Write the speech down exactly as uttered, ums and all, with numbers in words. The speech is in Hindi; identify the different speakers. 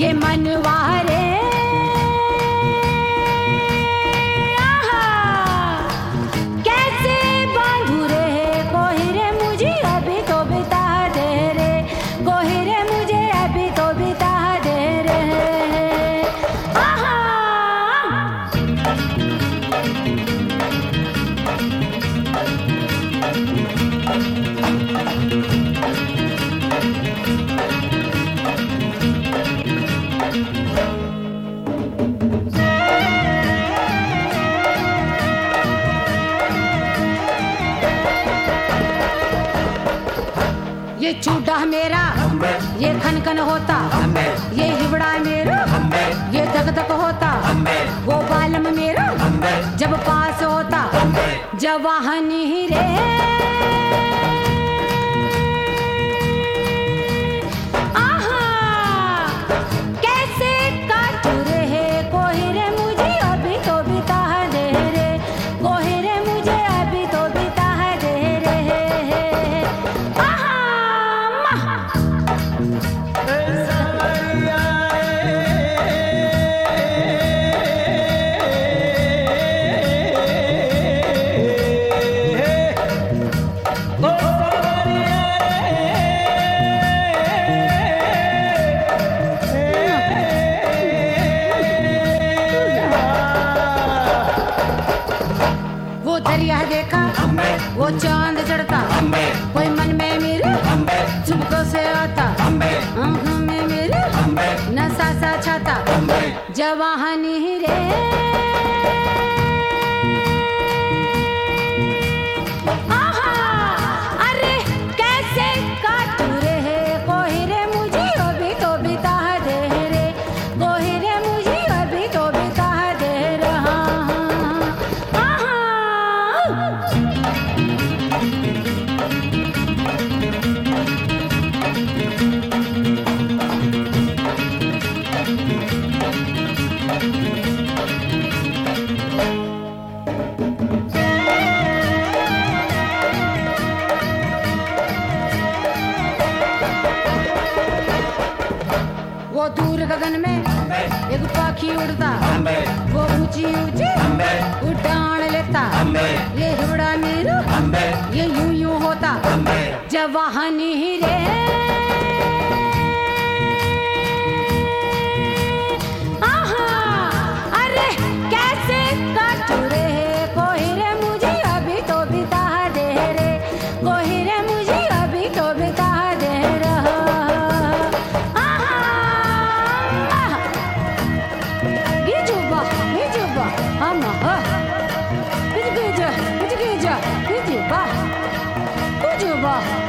Speaker 1: ये मनवारे कैसे बांधू रे कोई रे मुझे अभी तो बिता दे रे, कोई रे मुझे अभी तो बिता दे रे। ये चूड़ा मेरा ये खनखन होता, ये हिबड़ा मेरा ये धक धक होता, वो बालम मेरा जब पास होता जवाहनी रे। आहा कैसे काटू रे कोई रे मुझे अभी तो बिता दे रे, कोई रे मुझे अभी तो बिता दे रे। वो दरिया देखा वो चांद चढ़ता, कोई मन में मेरे चुपकों से आता, आँखों में मेरे नशा सा छाता जवानी रे। आहा अरे कैसे काटू रे कोई रे मुझे अभी तो बिता दे रे, कोई रे मुझे अभी तो बिता दे रहा। वो दूर गगन में एक पाखी उड़ता, वो ऊंची ऊंची उड़ान लेता, ये हिबड़ा मेरा ये यूं यूं होता जवाहनी रे। आहा अरे कैसे काटू रे कोई रे मुझे अभी तो बिता दे रे, कोई रे मुझे अभी तो बिता दे रहा। Ama ha, gece gece gece gece gece bah, gece bah.